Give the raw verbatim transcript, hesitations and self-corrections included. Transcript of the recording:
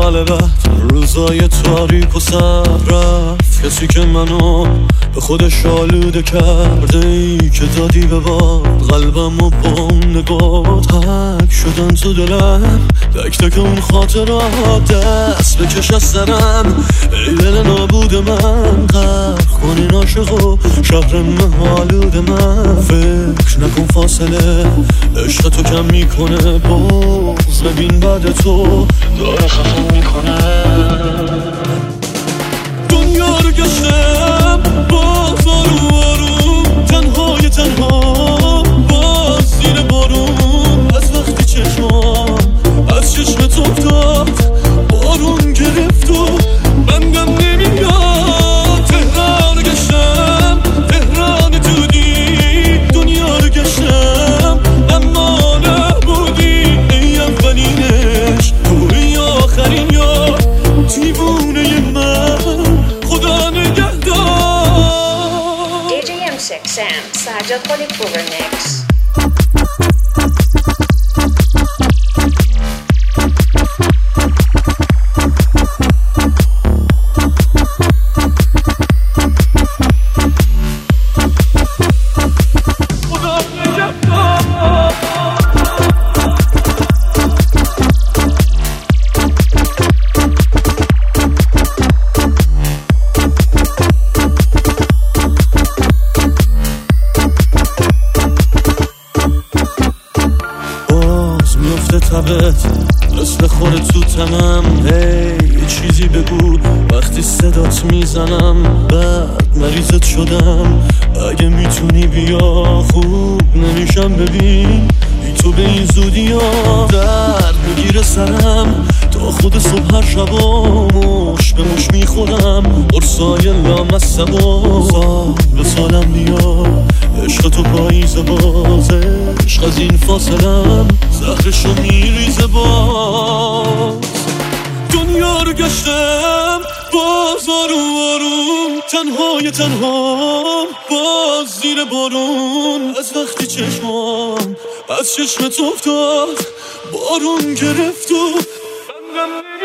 حال بد روزای تاریک و سر رفت کسی که منو به خودش آلوده کرده ای که دادی به باد قلبم و با اون نگات حک شدن تو دلم تک تک اون خاطرات دست بکش از سرم ای دل نابود من غرق کنین عاشق و شهر مهالود من فکر نکن فاصله عشق تو کم میکنه باز ببین بعد تو داره خفه میکنه دنیا رو گشتم باز آروم آروم تنهای تنها باز زیر بارون از وقتی چشمام از چشمت افتاد بارون گرفت و بندم نمیاد تهران گشتم تهران دودی دنیا رو گشتم اما نبودی ای اولینش توی آخرین یا دیوونه من خدا نگهدار دی جی ام six Sam Sajjad Khalilpour Mix. مثل خوره تو تنم هی یه چیزی بگو وقتی صدات میزنم بعد مریضت شدم اگه میتونی بیا خوب نمیشم ببین ای تو به این زودی ها درد میگیره سرم تا خود صبح هر شبا مش به مش میخورم قرصای لامصب و سال به سالم بیا عشق تو پاییز باز عشق از این فاصلم زهرشو میریزه باز دنیا رو گشتم باز آروم آروم تنهای تنها باز زیر بارون از وقتی چشمام از چشمت افتاد بارون گرفت و